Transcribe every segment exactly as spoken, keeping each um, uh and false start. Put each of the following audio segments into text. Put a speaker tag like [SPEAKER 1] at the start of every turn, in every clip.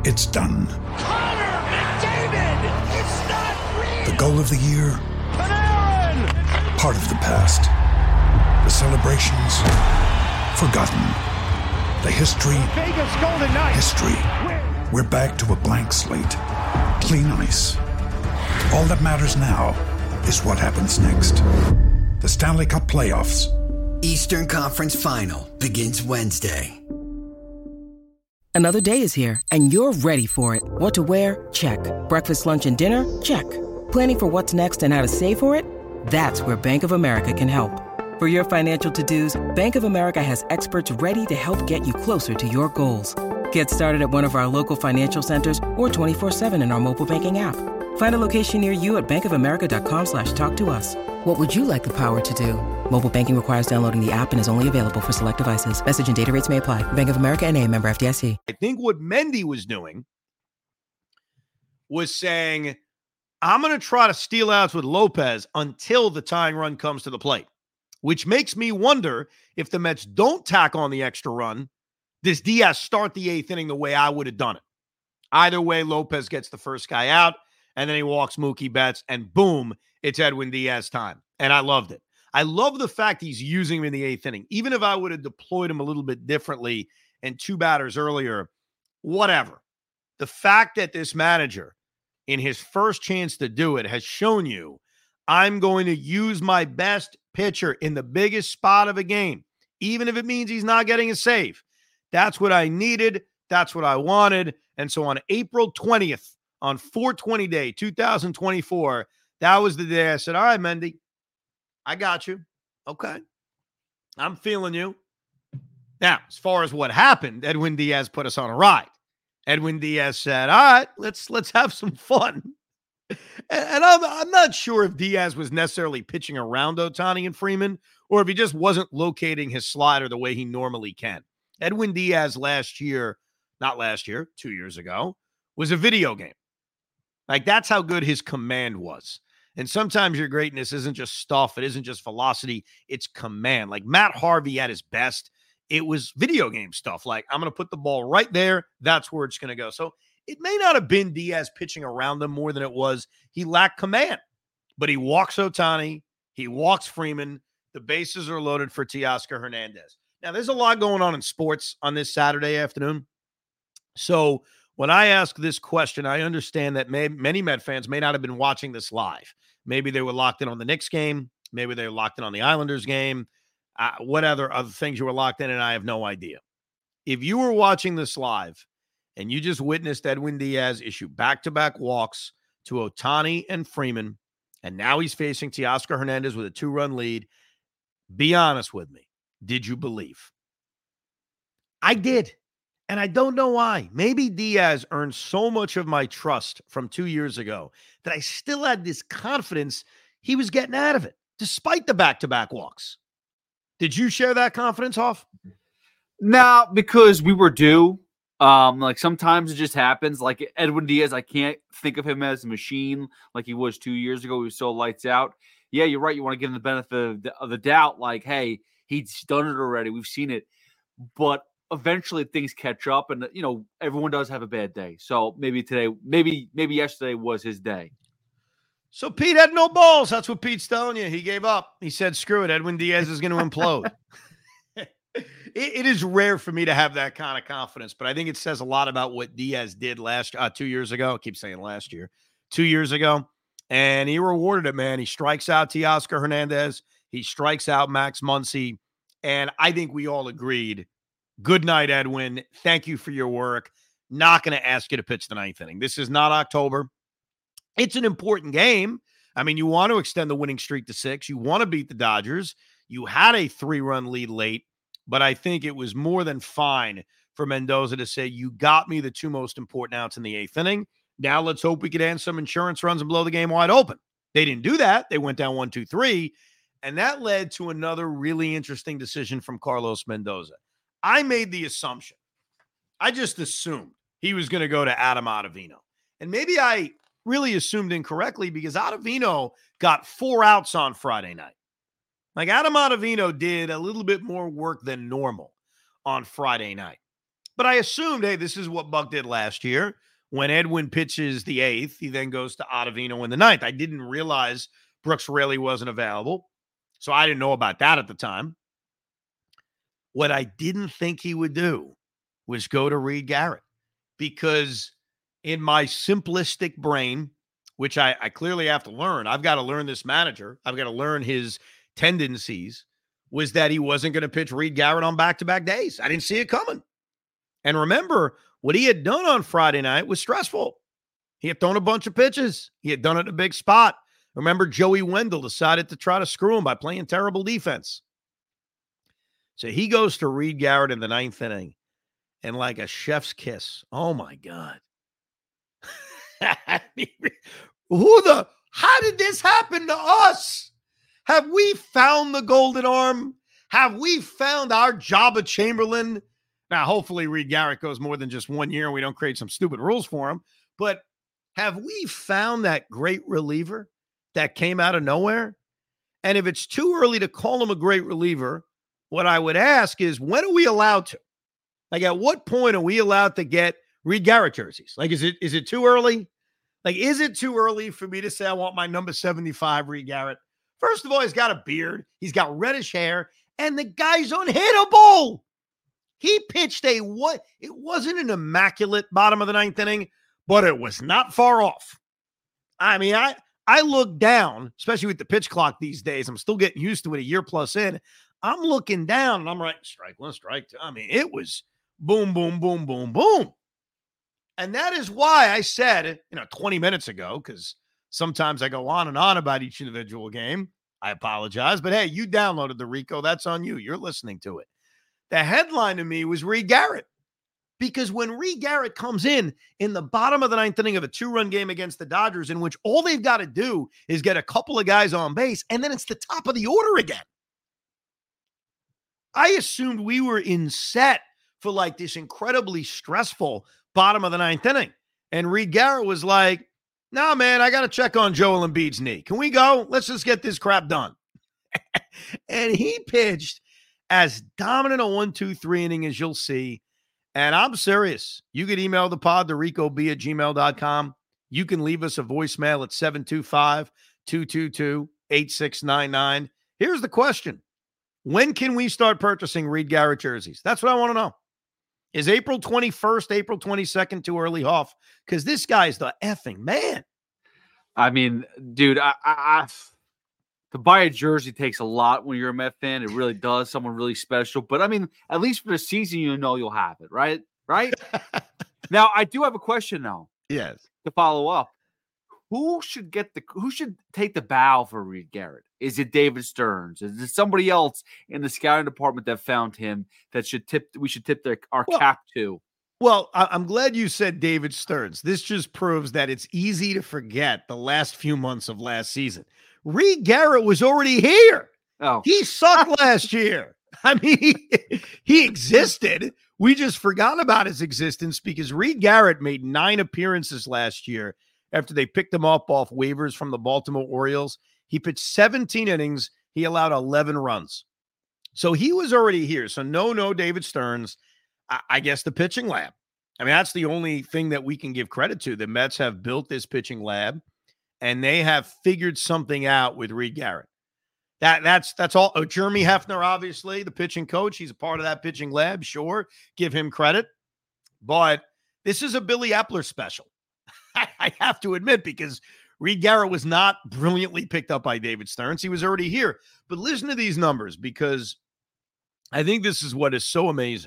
[SPEAKER 1] It's done.
[SPEAKER 2] Connor McDavid! It's not real!
[SPEAKER 1] The goal of the year?
[SPEAKER 2] Panarin!
[SPEAKER 1] Part of the past. The celebrations? Forgotten. The history?
[SPEAKER 2] Vegas Golden Knights!
[SPEAKER 1] History. We're back to a blank slate. Clean ice. All that matters now is what happens next. The Stanley Cup Playoffs.
[SPEAKER 3] Eastern Conference Final begins Wednesday.
[SPEAKER 4] Another day is here, and you're ready for it. What to wear? Check. Breakfast, lunch, and dinner? Check. Planning for what's next and how to save for it? That's where Bank of America can help. For your financial to-dos, Bank of America has experts ready to help get you closer to your goals. Get started at one of our local financial centers or twenty-four seven in our mobile banking app. Find a location near you at bankofamerica.com slash talk to us. What would you like the power to do? Mobile banking requires downloading the app and is only available for select devices. Message and data rates may apply. Bank of America N A, member F D I C.
[SPEAKER 5] I think what Mendy was doing was saying, I'm going to try to steal outs with Lopez until the tying run comes to the plate, which makes me wonder if the Mets don't tack on the extra run, does Diaz start the eighth inning the way I would have done it? Either way, Lopez gets the first guy out, and then he walks Mookie Betts, and boom, it's Edwin Diaz time. And I loved it. I love the fact he's using him in the eighth inning. Even if I would have deployed him a little bit differently and two batters earlier, whatever. The fact that this manager, in his first chance to do it, has shown you, I'm going to use my best pitcher in the biggest spot of a game, even if it means he's not getting a save. That's what I needed. That's what I wanted. And so on April twentieth, on four twenty day, two thousand twenty-four, that was the day I said, all right, Mendy, I got you. Okay. I'm feeling you. Now, as far as what happened, Edwin Diaz put us on a ride. Edwin Diaz said, all right, let's let's have some fun. And, and I'm, I'm not sure if Diaz was necessarily pitching around Ohtani and Freeman or if he just wasn't locating his slider the way he normally can. Edwin Diaz last year, not last year, two years ago, was a video game. Like, that's how good his command was. And sometimes your greatness isn't just stuff. It isn't just velocity. It's command. Like Matt Harvey at his best, it was video game stuff. Like, I'm going to put the ball right there. That's where it's going to go. So it may not have been Diaz pitching around them more than it was he lacked command. But he walks Ohtani. He walks Freeman. The bases are loaded for Teoscar Hernandez. Now, there's a lot going on in sports on this Saturday afternoon. So when I ask this question, I understand that may, many Met fans may not have been watching this live. Maybe they were locked in on the Knicks game. Maybe they were locked in on the Islanders game. Uh, what other, other things you were locked in, and I have no idea. If you were watching this live and you just witnessed Edwin Diaz issue back-to-back walks to Ohtani and Freeman, and now he's facing Teoscar Hernandez with a two-run lead, be honest with me. Did you believe? I did. And I don't know why. Maybe Diaz earned so much of my trust from two years ago that I still had this confidence he was getting out of it, despite the back-to-back walks. Did you share that confidence, Hoff?
[SPEAKER 6] No, because we were due. Um, like sometimes it just happens. Like Edwin Diaz, I can't think of him as a machine like he was two years ago. He was so lights out. Yeah, you're right. You want to give him the benefit of the, of the doubt. Like, hey, he's done it already. We've seen it. But eventually things catch up, and you know everyone does have a bad day. So maybe today, maybe maybe yesterday was his day.
[SPEAKER 5] So Pete had no balls. That's what Pete's telling you. He gave up. He said, "Screw it. Edwin Diaz is going to implode." it, it is rare for me to have that kind of confidence, but I think it says a lot about what Diaz did last uh, two years ago. I keep saying last year, two years ago, and he rewarded it. Man, he strikes out Teoscar Hernandez. He strikes out Max Muncy, and I think we all agreed. Good night, Edwin. Thank you for your work. Not going to ask you to pitch the ninth inning. This is not October. It's an important game. I mean, you want to extend the winning streak to six. You want to beat the Dodgers. You had a three-run lead late, but I think it was more than fine for Mendoza to say, you got me the two most important outs in the eighth inning. Now let's hope we could end some insurance runs and blow the game wide open. They didn't do that. They went down one, two, three, and that led to another really interesting decision from Carlos Mendoza. I made the assumption. I just assumed he was going to go to Adam Ottavino. And maybe I really assumed incorrectly because Ottavino got four outs on Friday night. Like Adam Ottavino did a little bit more work than normal on Friday night. But I assumed, hey, this is what Buck did last year. When Edwin pitches the eighth, he then goes to Ottavino in the ninth. I didn't realize Brooks Raley wasn't available, so I didn't know about that at the time. What I didn't think he would do was go to Reed Garrett, because in my simplistic brain, which I, I clearly have to learn, I've got to learn this manager, I've got to learn his tendencies, was that he wasn't going to pitch Reed Garrett on back-to-back days. I didn't see it coming. And remember, what he had done on Friday night was stressful. He had thrown a bunch of pitches. He had done it in a big spot. Remember, Joey Wendell decided to try to screw him by playing terrible defense. So he goes to Reed Garrett in the ninth inning, and like a chef's kiss, oh my God. Who the, how did this happen to us? Have we found the golden arm? Have we found our Jabba Chamberlain? Now, hopefully Reed Garrett goes more than just one year and we don't create some stupid rules for him. But have we found that great reliever that came out of nowhere? And if it's too early to call him a great reliever, what I would ask is, when are we allowed to? Like, at what point are we allowed to get Reed Garrett jerseys? Like, is it is it too early? Like, is it too early for me to say I want my number seventy-five Reed Garrett? First of all, he's got a beard. He's got reddish hair. And the guy's unhittable. He pitched a what? It wasn't an immaculate bottom of the ninth inning, but it was not far off. I mean, I, I look down, especially with the pitch clock these days. I'm still getting used to it a year plus in. I'm looking down and I'm right, strike one, strike two. I mean, it was boom, boom, boom, boom, boom. And that is why I said, you know, twenty minutes ago, because sometimes I go on and on about each individual game. I apologize. But hey, you downloaded the Rico. That's on you. You're listening to it. The headline to me was Reed Garrett. Because when Reed Garrett comes in, in the bottom of the ninth inning of a two-run game against the Dodgers, in which all they've got to do is get a couple of guys on base, and then it's the top of the order again. I assumed we were in set for like this incredibly stressful bottom of the ninth inning. And Reed Garrett was like, nah, man, I got to check on Joel Embiid's knee. Can we go? Let's just get this crap done. And he pitched as dominant a one, two, three inning as you'll see. And I'm serious. You can email the pod to ricob at gmail dot com. You can leave us a voicemail at seven two five, two two two, eight six nine nine. Here's the question. When can we start purchasing Reed Garrett jerseys? That's what I want to know. Is April twenty-first, April twenty-second too early, Hoff? Because this guy's the effing man.
[SPEAKER 6] I mean, dude, I, I, I to buy a jersey takes a lot when you're a Met fan. It really does. Someone really special. But, I mean, at least for the season, you know you'll have it, right? Right? Now, I do have a question, now.
[SPEAKER 5] Yes.
[SPEAKER 6] To follow up. Who should get the who should take the bow for Reed Garrett? Is it David Stearns? Is it somebody else in the scouting department that found him that should tip we should tip their, our
[SPEAKER 5] well,
[SPEAKER 6] cap to?
[SPEAKER 5] Well, I'm glad you said David Stearns. This just proves that it's easy to forget the last few months of last season. Reed Garrett was already here.
[SPEAKER 6] Oh,
[SPEAKER 5] he sucked last year. I mean, he, he existed. We just forgot about his existence because Reed Garrett made nine appearances last year after they picked him up off waivers from the Baltimore Orioles. He pitched seventeen innings. He allowed eleven runs. So he was already here. So no, no, David Stearns. I, I guess the pitching lab. I mean, that's the only thing that we can give credit to. The Mets have built this pitching lab, and they have figured something out with Reed Garrett. That, that's that's all. Oh, Jeremy Hefner, obviously, the pitching coach. He's a part of that pitching lab. Sure, give him credit. But this is a Billy Epler special. I have to admit, because Reed Garrett was not brilliantly picked up by David Stearns. He was already here. But listen to these numbers, because I think this is what is so amazing.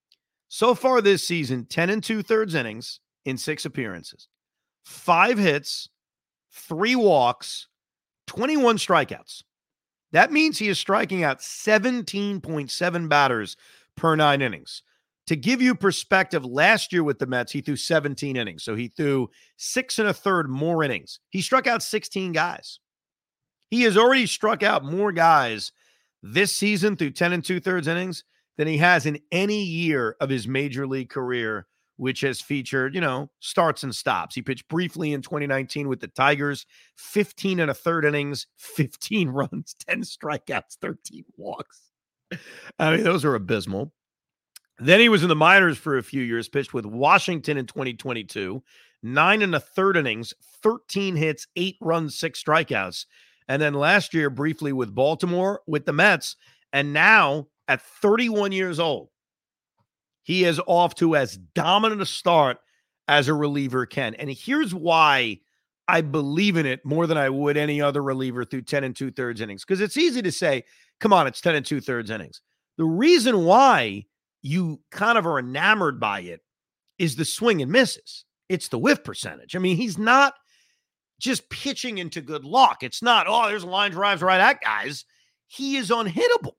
[SPEAKER 5] So far this season, ten and two-thirds innings in six appearances, five hits, three walks, twenty-one strikeouts. That means he is striking out seventeen point seven batters per nine innings. To give you perspective, last year with the Mets, he threw seventeen innings. So he threw six and a third more innings. He struck out sixteen guys. He has already struck out more guys this season through ten and two-thirds innings than he has in any year of his major league career, which has featured, you know, starts and stops. He pitched briefly in twenty nineteen with the Tigers, fifteen and a third innings, fifteen runs, ten strikeouts, thirteen walks. I mean, those are abysmal. Then he was in the minors for a few years, pitched with Washington in twenty twenty-two, nine and a third innings, thirteen hits, eight runs, six strikeouts. And then last year, briefly with Baltimore, with the Mets. And now at thirty-one years old, he is off to as dominant a start as a reliever can. And here's why I believe in it more than I would any other reliever through ten and two thirds innings. Because it's easy to say, come on, it's ten and two thirds innings. The reason why you kind of are enamored by it is the swing and misses. It's the whiff percentage. I mean, he's not just pitching into good luck. It's not, oh, there's line drives right at guys. He is unhittable.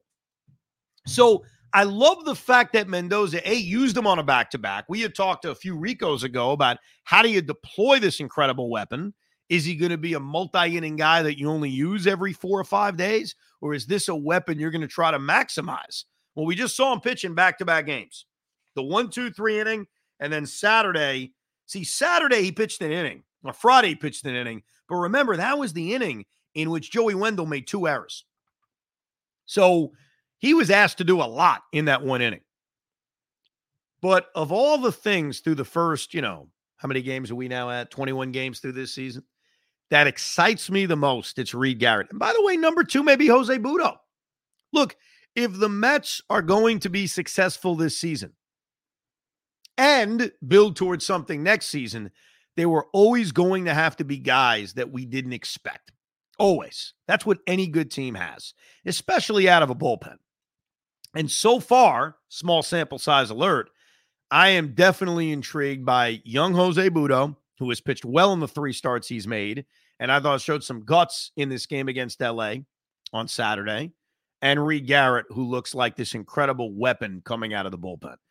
[SPEAKER 5] So I love the fact that Mendoza, A, used him on a back-to-back. We had talked a few Ricos ago about how do you deploy this incredible weapon? Is he going to be a multi-inning guy that you only use every four or five days? Or is this a weapon you're going to try to maximize? Well, we just saw him pitch in back-to-back games. The one, two, three inning, and then Saturday. See, Saturday he pitched an inning. Or Friday he pitched an inning. But remember, that was the inning in which Joey Wendell made two errors. So he was asked to do a lot in that one inning. But of all the things through the first, you know, how many games are we now at? twenty-one games through this season. That excites me the most, it's Reed Garrett. And by the way, number two may be Jose Butto. Look, if the Mets are going to be successful this season and build towards something next season, they were always going to have to be guys that we didn't expect. Always. That's what any good team has, especially out of a bullpen. And so far, small sample size alert, I am definitely intrigued by young Jose Butto, who has pitched well in the three starts he's made, and I thought showed some guts in this game against L A on Saturday, and Reed Garrett, who looks like this incredible weapon coming out of the bullpen.